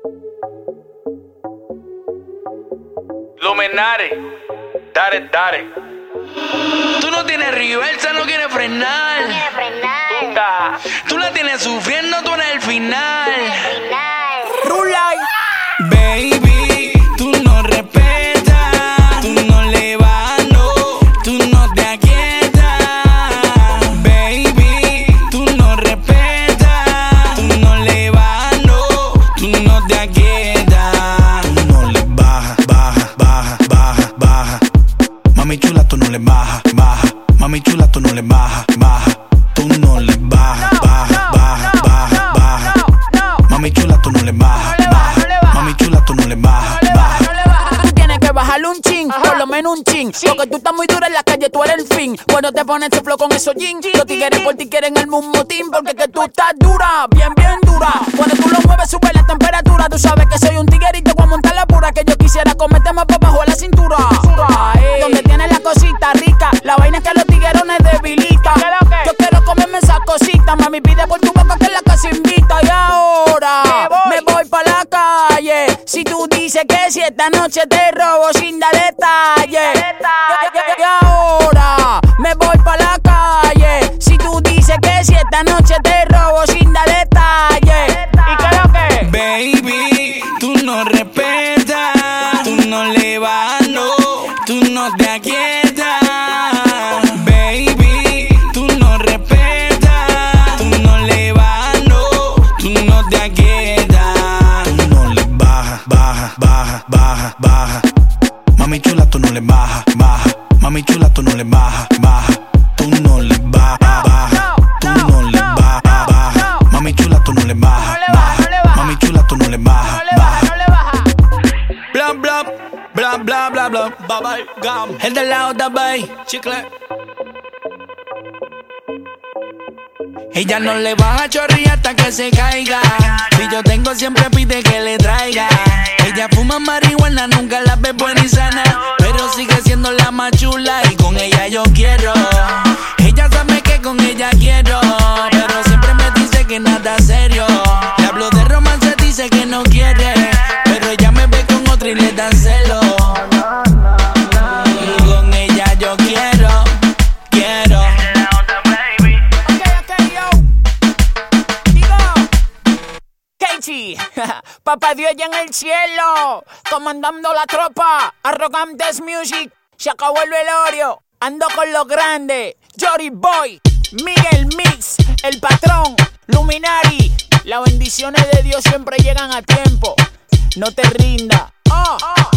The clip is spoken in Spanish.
Luminari, dale. Tú no tienes reversa, no quieres frenar. Tú la tienes sufriendo, tú eres el final. Rulay. Baby, tú no respetas, tú no le vas, no, tú no te aquietas. Baby, tú no respetas, tú no le vas, no, tú no te aquietas. Tú no le baja. Mami chula, tú no le baja. Mami chula, tú no le baja. Tú no le baja. Mami chula, tú no le baja. Mami chula, tú no le baja. Tú tienes que bajarle un chin, por lo menos un chin. Porque tú estás muy dura en la calle, tú eres el fin. Cuando te pones ese flow con esos jeans, los tigres por ti quieren el mismo team. Porque que tú estás dura, bien dura. Cuando tú lo mueves sube la temperatura. Tú sabes que soy un tiguerito con montar la pura. Que yo quisiera comerte más por bajo de la cintura. Donde tienes la cosita rica, la vaina es que los tiguerones debilitan. Yo quiero comerme esa cosita, mami pide por tu boca que la casa invita. Y ahora me voy pa' la calle. Si tú dices que si esta noche te robo sin dar detalles. Y ahora me voy pa' la calle. Si tú dices que si esta noche te robo sin dar detalles. ¿Y qué es lo que? Baby, tú no respetas, tú no le vas, no, tú no te aquietas. Baby, tú no respetas, tú no le vas, no, tú no te aquietas. Tú no le baja. Mami chula, tú no le baja. Mami chula, tú no le baja. Tú no le baja. Tú no le baja. Mami chula, tú no le baja. Mami chula, tú no le baja. Bla. Bye, gum. El de la otra, bye. Chicle. Ella no le baja chorri hasta que se caiga. Si yo tengo siempre pide que le traiga. Ella fuma marihuana, nunca la ve buena y sana, pero sigue siendo la más chula y con ella yo quiero. Ella sabe que con ella quiero, pero siempre me dice que nada serio. Le hablo de romance, dice que no quiere, pero ella me ve con otra y le dan celo. Y con ella yo quiero. Papá Dios ya en el cielo, comandando la tropa. Arrogantes Music, se acabó el velorio. Ando con los grandes, Jory Boy, Miguel Mix, el patrón, Luminari. Las bendiciones de Dios siempre llegan a tiempo. No te rindas.